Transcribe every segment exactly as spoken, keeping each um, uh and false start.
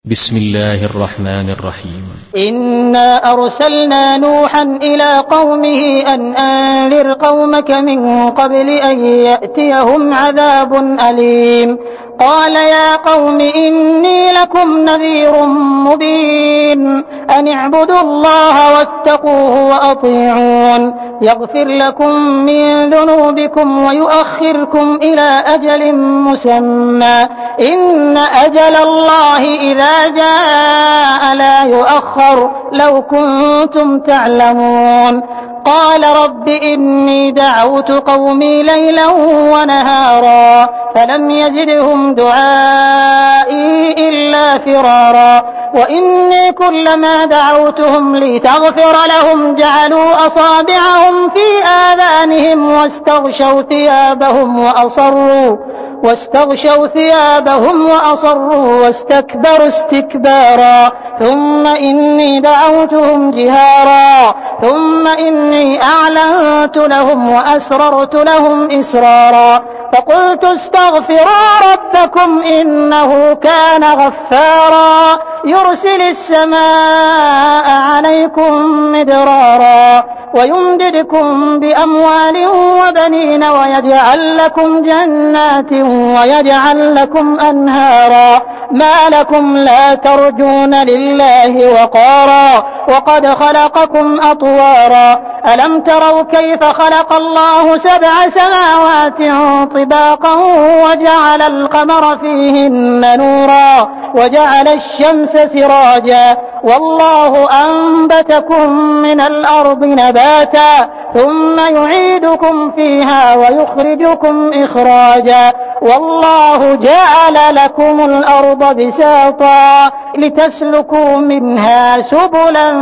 بسم الله الرحمن الرحيم. إنا أرسلنا نوحا إلى قومه أن أنذر قومك من قبل أن يأتيهم عذاب أليم. قال يا قوم إني لكم نذير مبين أن اعبدوا الله واتقوه وأطيعون يغفر لكم من ذنوبكم ويؤخركم إلى أجل مسمى إن أجل الله إذا جاء لا يؤخر لو كنتم تعلمون. قال رب إني دعوت قومي ليلا ونهارا فلم يزدهم دعائي إلا فرارا وإني كلما دعوتهم لتغفر لهم جعلوا أصابعهم في آذانهم واستغشوا ثيابهم وأصروا واستغشوا ثيابهم وأصروا واستكبروا استكبارا ثم إني دعوتهم جهارا ثم إني أعلنت لهم وأسررت لهم إسرارا فقلت استغفروا ربكم إنه كان غفارا يرسل السماء عليكم مدرارا ويمددكم بأموال وبنين ويجعل لكم جنات ويجعل لكم أنهارا ما لكم لا ترجون لله وقارا وقد خلقكم أطوارا ألم تروا كيف خلق الله سبع سماوات طباقا وجعل القمر فيهن نورا وجعل الشمس سراجا والله أنبتكم من الأرض نباتا ثم يعيدكم فيها ويخرجكم إخراجا والله جعل لكم الأرض بساطا لتسلكوا منها سبلا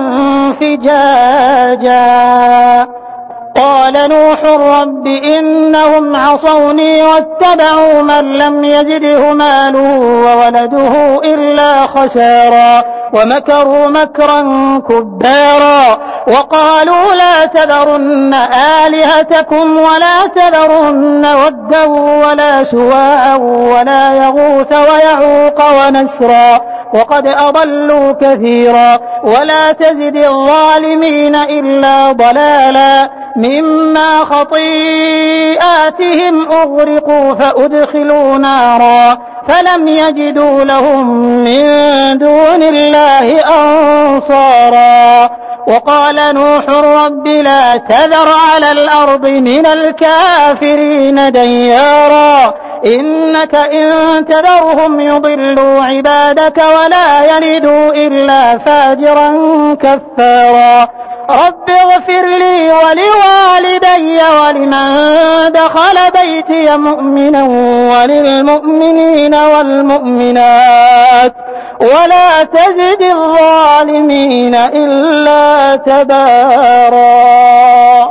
فجاجا. قال نوح رب إنهم عصوني واتبعوا من لم يزده ماله وولده إلا خسارا ومكروا مكرا كبارا وقالوا لا تذرن آلهتكم ولا تذرن ودا ولا سواعا ولا يغوث ويعوق ونسرا وقد أضلوا كثيرا ولا تزد الظالمين إلا ضلالا مما خطيئاتهم أغرقوا فأدخلوا نارا فلم يجدوا لهم من دون الله أنصارا. وقال نوح رب لا تذر على الأرض من الكافرين ديارا إنك إن تذرهم يضلوا عبادك ولا يلدوا إلا فاجرا كفارا. رب اغفر لي ولوالدي ولمن دخل بيتي مؤمنا وللمؤمنين والمؤمنات ولا تزد الظالمين إلا تبارا.